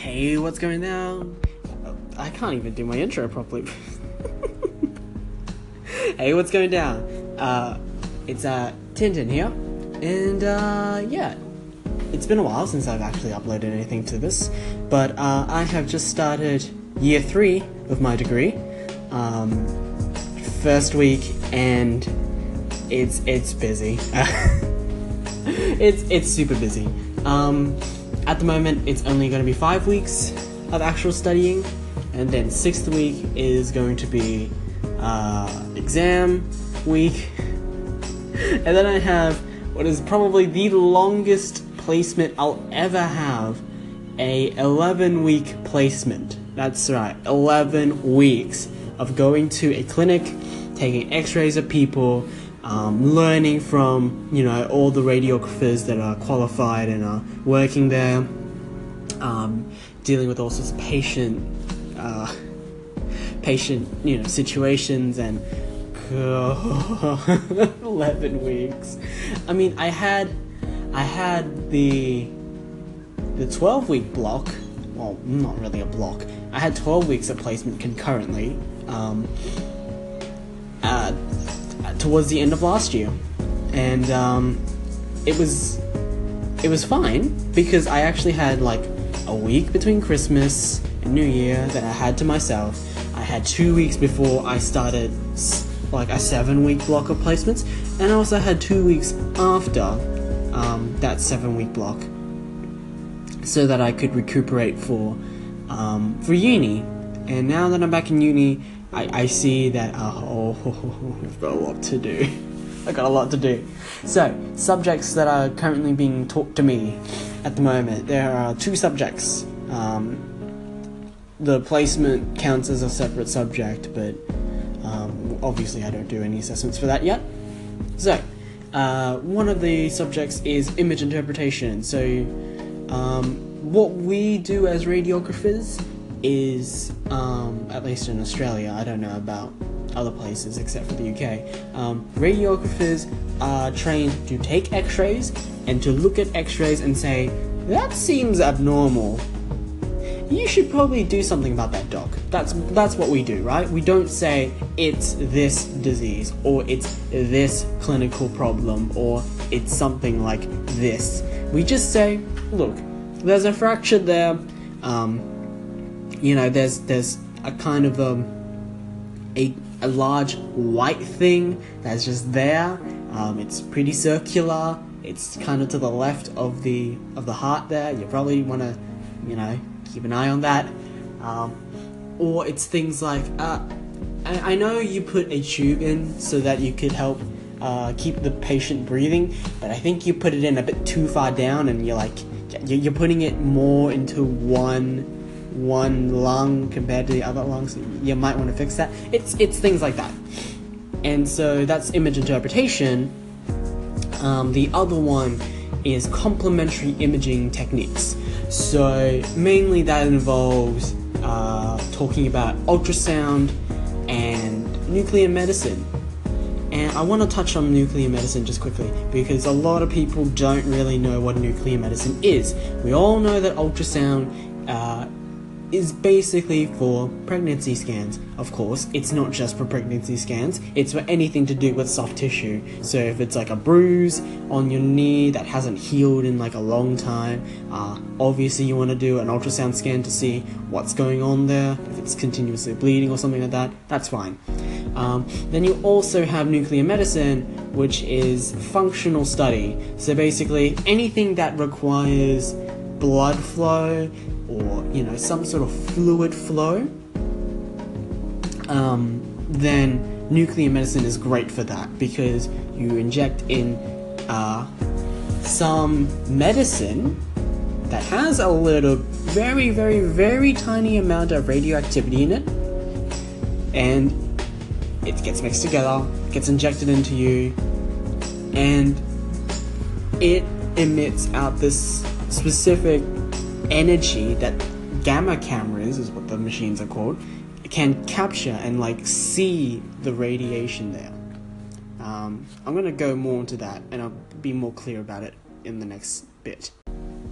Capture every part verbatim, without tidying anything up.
Hey, what's going down? I can't even do my intro properly. Hey, what's going down? Uh, it's uh, Tintin here, and uh, yeah, it's been a while since I've actually uploaded anything to this, but uh, I have just started year three of my degree, um, first week, and it's it's busy. it's it's super busy. Um, at the moment, it's only going to be five weeks of actual studying, and then sixth week is going to be uh, exam week, and then I have what is probably the longest placement I'll ever have, a eleven week placement. That's right, eleven weeks of going to a clinic, taking x-rays of people, um, learning from, you know, all the radiographers that are qualified and are working there, um, dealing with all sorts of patient, uh, patient, you know, situations, and eleven weeks. I mean, I had, I had the, the twelve week block. Well, not really a block. I had twelve weeks of placement concurrently, um, uh, towards the end of last year, and um, it was, it was fine because I actually had like a week between Christmas and New Year that I had to myself. I had two weeks before I started like a seven week block of placements, and I also had two weeks after um, that seven week block, so that I could recuperate for um, for uni. And now that I'm back in uni, I, I see that uh, oh, I've got a lot to do. I got a lot to do. So, subjects that are currently being taught to me at the moment. There are two subjects. Um, the placement counts as a separate subject, but um, obviously I don't do any assessments for that yet. So, uh, one of the subjects is image interpretation. So, um, what we do as radiographers is, um, at least in Australia, I don't know about other places except for the U K, um, radiographers are trained to take x-rays and to look at x-rays and say, that seems abnormal. You should probably do something about that, doc. That's that's what we do, right? We don't say it's this disease, or it's this clinical problem, or it's something like this. We just say, look, there's a fracture there. Um, you know, there's there's a kind of um, a a large white thing that's just there. Um, it's pretty circular. It's kind of to the left of the of the heart there. You probably want to, you know, keep an eye on that. Um, or it's things like, uh, I, I know you put a tube in so that you could help uh, keep the patient breathing, but I think you put it in a bit too far down, and you're like, you're putting it more into one one lung compared to the other lungs. You might want to fix that. It's it's things like that. And so that's image interpretation. Um, the other one is complementary imaging techniques. So mainly that involves uh, talking about ultrasound and nuclear medicine. And I want to touch on nuclear medicine just quickly, because a lot of people don't really know what nuclear medicine is. We all know that ultrasound uh, is basically for pregnancy scans. Of course, it's not just for pregnancy scans, it's for anything to do with soft tissue. So if it's like a bruise on your knee that hasn't healed in like a long time, uh, obviously you want to do an ultrasound scan to see what's going on there. If it's continuously bleeding or something like that, that's fine. Um, then you also have nuclear medicine, which is functional study. So basically anything that requires blood flow, or, you know, some sort of fluid flow, um, then nuclear medicine is great for that, because you inject in uh, some medicine that has a little, very, very, very tiny amount of radioactivity in it, and it gets mixed together, gets injected into you, and it emits out this specific energy that gamma cameras, is what the machines are called, can capture and like see the radiation there. Um, I'm going to go more into that, and I'll be more clear about it in the next bit.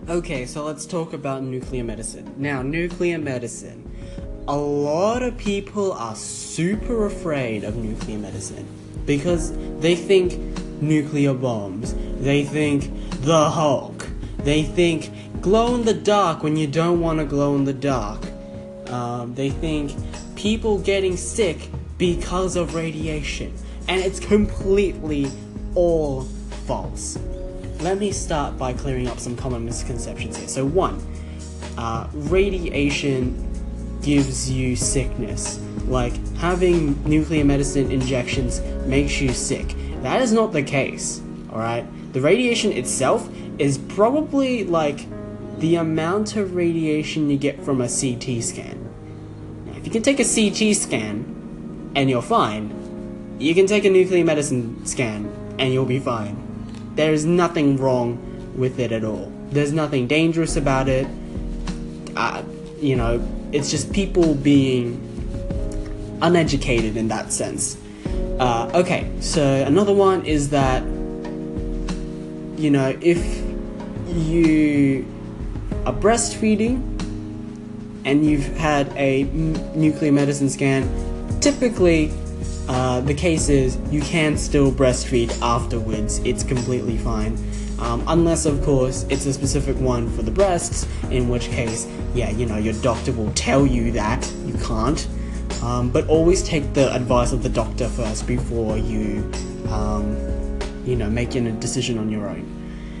Okay, so let's talk about nuclear medicine. Now, nuclear medicine. A lot of people are super afraid of nuclear medicine because they think nuclear bombs, they think the Hulk, they think glow in the dark when you don't want to glow in the dark. Um, they think people getting sick because of radiation, and it's completely all false. Let me start by clearing up some common misconceptions here. So one, uh, radiation gives you sickness. Like, having nuclear medicine injections makes you sick. That is not the case, alright? The radiation itself is probably like the amount of radiation you get from a C T scan. Now, if you can take a C T scan and you're fine, you can take a nuclear medicine scan and you'll be fine. There is nothing wrong with it at all. There's nothing dangerous about it. Uh, you know, it's just people being uneducated in that sense. Uh, okay, so another one is that, you know, if you are breastfeeding and you've had a m- nuclear medicine scan, typically uh, the case is you can still breastfeed afterwards. It's completely fine. Um, unless, of course, it's a specific one for the breasts, in which case, yeah, you know, your doctor will tell you that you can't. Um, but always take the advice of the doctor first before you, um, you know, making a decision on your own.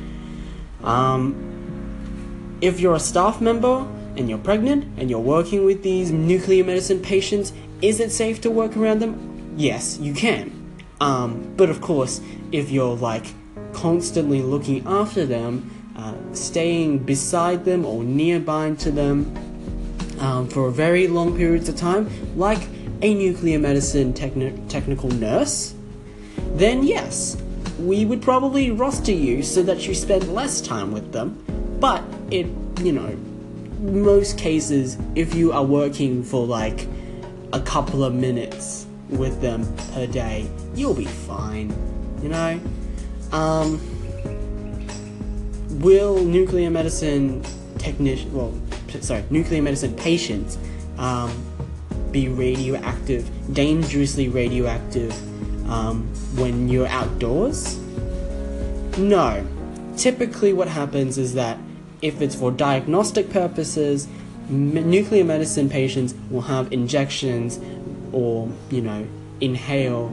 Um, if you're a staff member and you're pregnant and you're working with these nuclear medicine patients, is it safe to work around them? Yes, you can. Um, but of course, if you're like constantly looking after them, uh, staying beside them or nearby to them um, for very long periods of time, like a nuclear medicine techni- technical nurse, then yes, we would probably roster you so that you spend less time with them. But it, you know, most cases, if you are working for like a couple of minutes with them per day, you'll be fine, you know? Um, will nuclear medicine technician, well, sorry, nuclear medicine patients um, be radioactive, dangerously radioactive um, when you're outdoors? No. Typically what happens is that if it's for diagnostic purposes, m- nuclear medicine patients will have injections or, you know, inhale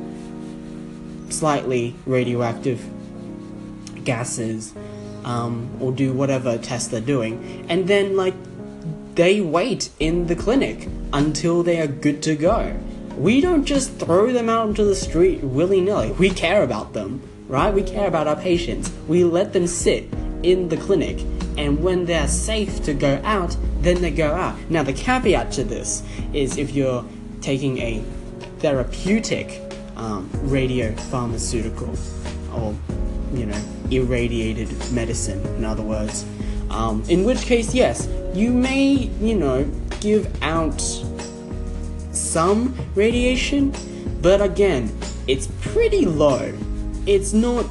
slightly radioactive gases, um, or do whatever test they're doing, and then, like, they wait in the clinic until they are good to go. We don't just throw them out into the street willy-nilly. We care about them, right? We care about our patients. We let them sit in the clinic, and when they're safe to go out, then they go out. Now, the caveat to this is if you're taking a therapeutic um, radiopharmaceutical, or, you know, irradiated medicine, in other words, um, in which case, yes, you may, you know, give out some radiation, but again, it's pretty low. It's not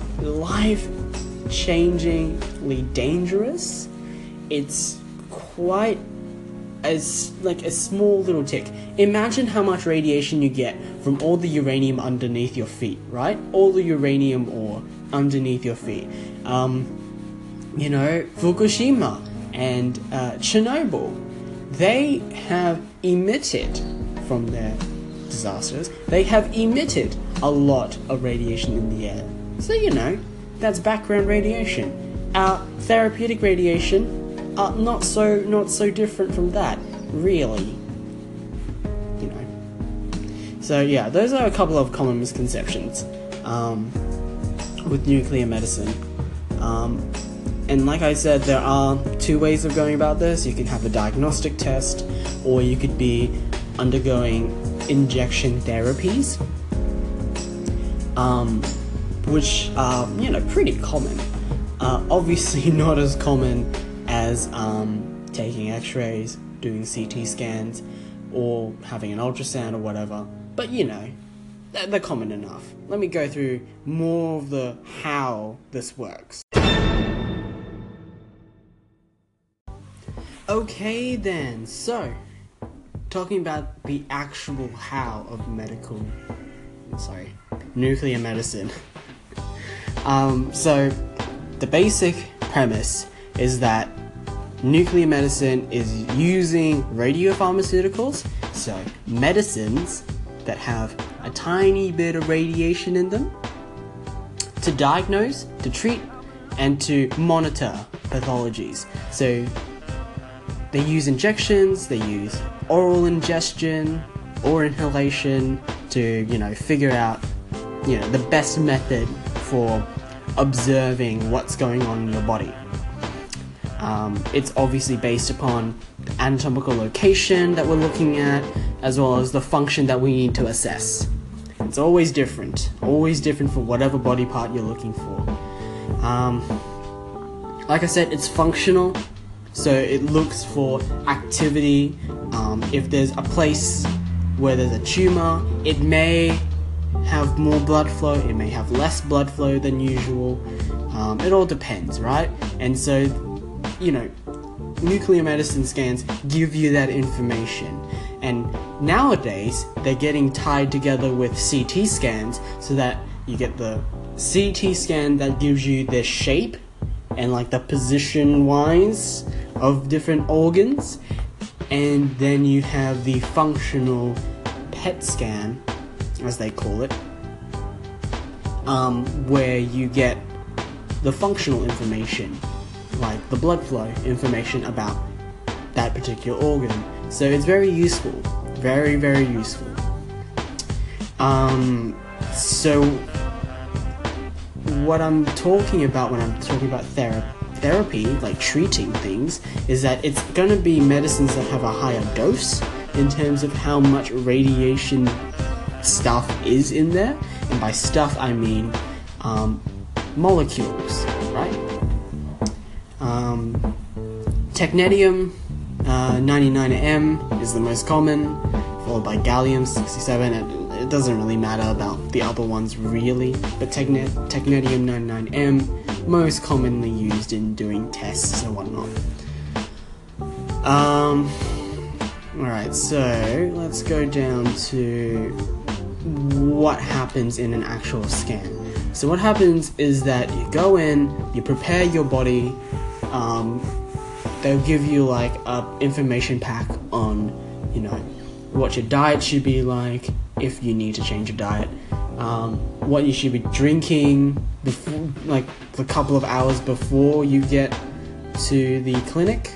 life-changingly dangerous. It's quite as like a small little tick. Imagine how much radiation you get from all the uranium underneath your feet, right? All the uranium ore underneath your feet. Um, you know, Fukushima and uh, Chernobyl, they have emitted from their disasters, they have emitted a lot of radiation in the air. So, you know, that's background radiation. Our therapeutic radiation, Uh, not so, not so different from that, really. You know. So yeah, those are a couple of common misconceptions um, with nuclear medicine. Um, and like I said, there are two ways of going about this. You can have a diagnostic test, or you could be undergoing injection therapies, um, which are, you know, pretty common. Uh, obviously not as common as um, taking x-rays, doing C T scans, or having an ultrasound or whatever. But, you know, they're, they're common enough. Let me go through more of the how this works. Okay then, so talking about the actual how of medical, sorry, nuclear medicine. um, so the basic premise is that nuclear medicine is using radiopharmaceuticals, so medicines that have a tiny bit of radiation in them, to diagnose, to treat, and to monitor pathologies. So they use injections, they use oral ingestion or inhalation to, you know, figure out, you know, the best method for observing what's going on in your body. Um, it's obviously based upon the anatomical location that we're looking at, as well as the function that we need to assess. It's always different, always different for whatever body part you're looking for. Um, like I said, it's functional, so it looks for activity. Um, if there's a place where there's a tumor, it may have more blood flow, it may have less blood flow than usual. Um, it all depends, right? And so, you know, nuclear medicine scans give you that information. And nowadays, they're getting tied together with C T scans so that you get the C T scan that gives you the shape and like the position wise of different organs, and then you have the functional P E T scan, as they call it, um, where you get the functional information, like the blood flow information about that particular organ. So it's very useful, very, very useful. Um, so what I'm talking about when I'm talking about thera- therapy, like treating things, is that it's going to be medicines that have a higher dose in terms of how much radiation stuff is in there. And by stuff, I mean um, molecules, right? Um, technetium uh, ninety-nine M is the most common, followed by gallium sixty-seven. And it doesn't really matter about the other ones really, but techne- technetium ninety-nine M most commonly used in doing tests and whatnot. Um, alright, so let's go down to what happens in an actual scan. So what happens is that you go in, you prepare your body, um, they'll give you like a information pack on, you know, what your diet should be like, if you need to change your diet, um, what you should be drinking before, like a couple of hours before you get to the clinic.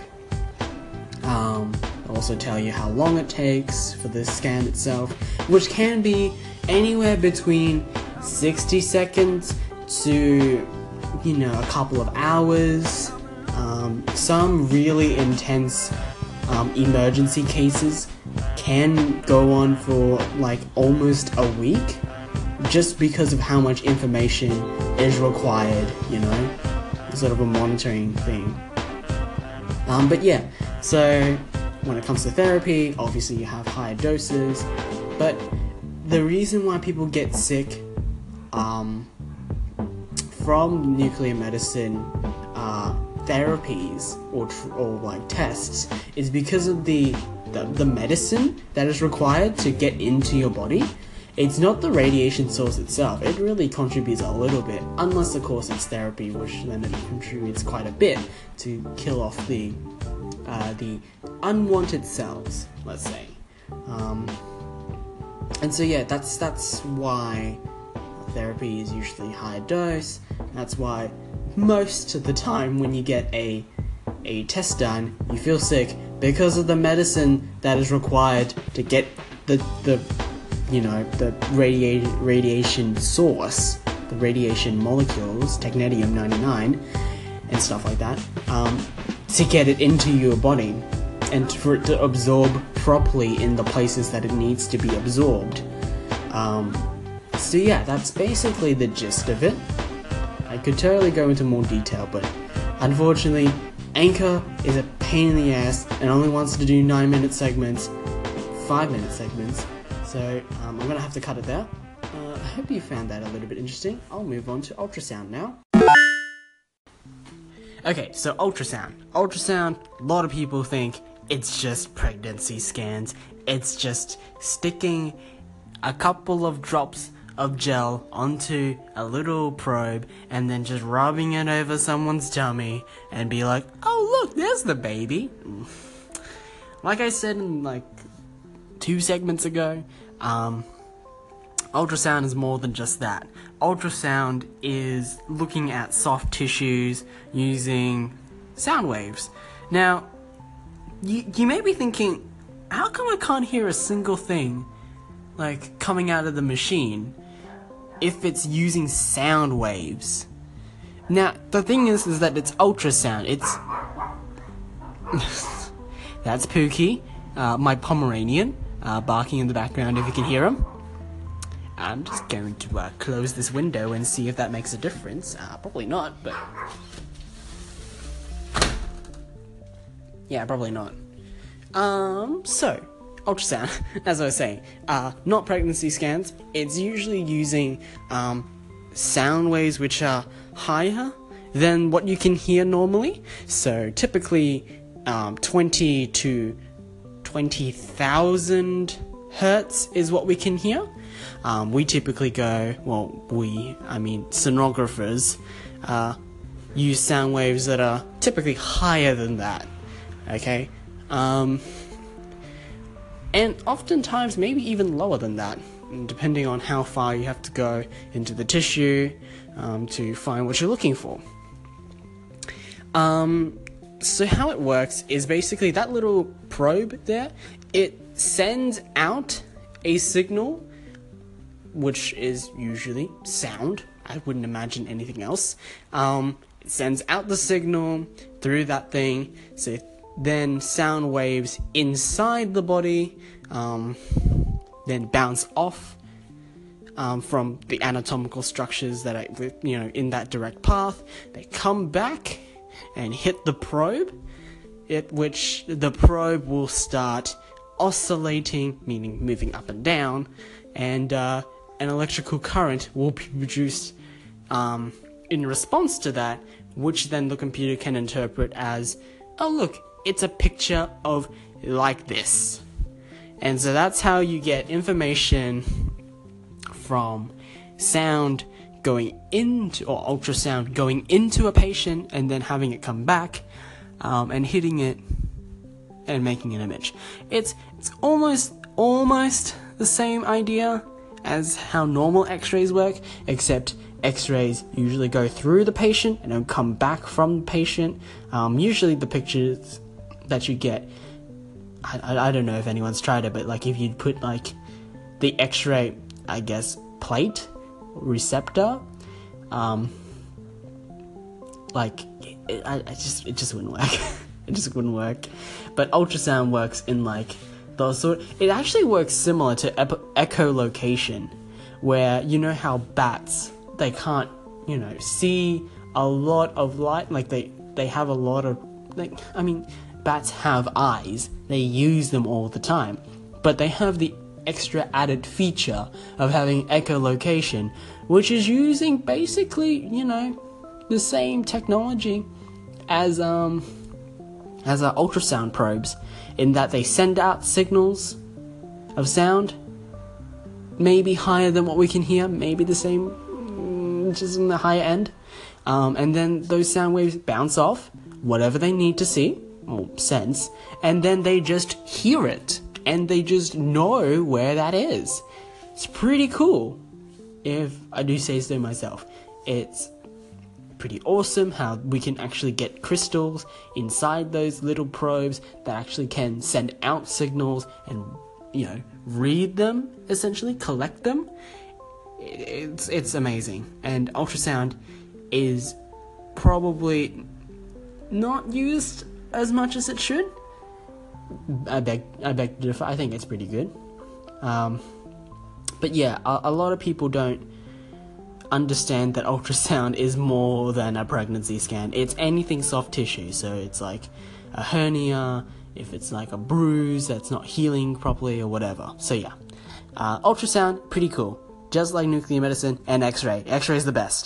Um, they'll also tell you how long it takes for the scan itself, which can be anywhere between sixty seconds to, you know, a couple of hours. Um, some really intense um, emergency cases can go on for like almost a week, just because of how much information is required, you know, sort of a monitoring thing. Um, but yeah, so when it comes to therapy, obviously you have higher doses, but the reason why people get sick um, from nuclear medicine uh, therapies or tr- or like tests is because of the, the the medicine that is required to get into your body. It's not the radiation source itself. It really contributes a little bit, unless of course it's therapy, which then it contributes quite a bit to kill off the uh, the unwanted cells, let's say. Um, and so yeah, that's that's why therapy is usually higher dose. That's why most of the time when you get a a test done, you feel sick because of the medicine that is required to get the the you know the radia- radiation source, the radiation molecules, technetium ninety-nine and stuff like that, um, to get it into your body and for it to absorb properly in the places that it needs to be absorbed. Um, so yeah, that's basically the gist of it. I could totally go into more detail, but unfortunately, Anchor is a pain in the ass and only wants to do nine minute segments, five minute segments, so um, I'm gonna have to cut it there. Uh, I hope you found that a little bit interesting. I'll move on to ultrasound now. Okay, so ultrasound. Ultrasound, a lot of people think it's just pregnancy scans. It's just sticking a couple of drops of gel onto a little probe and then just rubbing it over someone's tummy and be like, oh look, there's the baby. Like I said in like two segments ago, um, ultrasound is more than just that. Ultrasound is looking at soft tissues using sound waves. Now, you, you may be thinking, how come I can't hear a single thing like coming out of the machine if it's using sound waves? Now, the thing is, is that it's ultrasound. It's that's Pookie, uh, my Pomeranian, uh, barking in the background if you can hear him. I'm just going to uh, close this window and see if that makes a difference. Uh, probably not, but yeah, probably not. Um, so, ultrasound, as I was saying, uh, not pregnancy scans. It's usually using um, sound waves which are higher than what you can hear normally. So, typically, um, twenty to twenty thousand hertz is what we can hear. Um, we typically go, well, we, I mean, sonographers, uh, use sound waves that are typically higher than that, okay? Um, and oftentimes, maybe even lower than that, depending on how far you have to go into the tissue, um, to find what you're looking for. Um, so how it works is basically that little probe there, it sends out a signal, which is usually sound. I wouldn't imagine anything else. Um, it sends out the signal through that thing, so then sound waves inside the body um, then bounce off um, from the anatomical structures that are, you know, in that direct path. They come back and hit the probe, at which the probe will start oscillating, meaning moving up and down, and uh, an electrical current will be produced um, in response to that, which then the computer can interpret as, oh look, it's a picture of like this. And so that's how you get information from sound going into, or ultrasound going into a patient and then having it come back um, and hitting it and making an image. It's it's almost almost the same idea as how normal x-rays work, except x-rays usually go through the patient and then come back from the patient. Um, usually the pictures that you get, I, I, I don't know if anyone's tried it, but like if you put like the x-ray, I guess, plate, receptor, um, like, it, I, I just, it just wouldn't work. It just wouldn't work. But ultrasound works in like those sort. It actually works similar to ep- echolocation, where you know how bats, they can't, you know, see a lot of light. Like they they have a lot of, like, I mean, bats have eyes. They use them all the time, but they have the extra added feature of having echolocation, which is using basically, you know, the same technology as um. as our ultrasound probes, in that they send out signals of sound, maybe higher than what we can hear, maybe the same, just in the higher end, um, and then those sound waves bounce off whatever they need to see, or sense, and then they just hear it, and they just know where that is. It's pretty cool, if I do say so myself. It's pretty awesome how we can actually get crystals inside those little probes that actually can send out signals and, you know, read them, essentially collect them. It's it's amazing, and ultrasound is probably not used as much as it should. I beg I beg to differ. I think it's pretty good, um, but yeah, a, a lot of people don't understand that ultrasound is more than a pregnancy scan. It's anything soft tissue, so it's like a hernia, if it's like a bruise that's not healing properly or whatever. So yeah, uh, ultrasound, pretty cool, just like nuclear medicine and x-ray. X-ray is the best.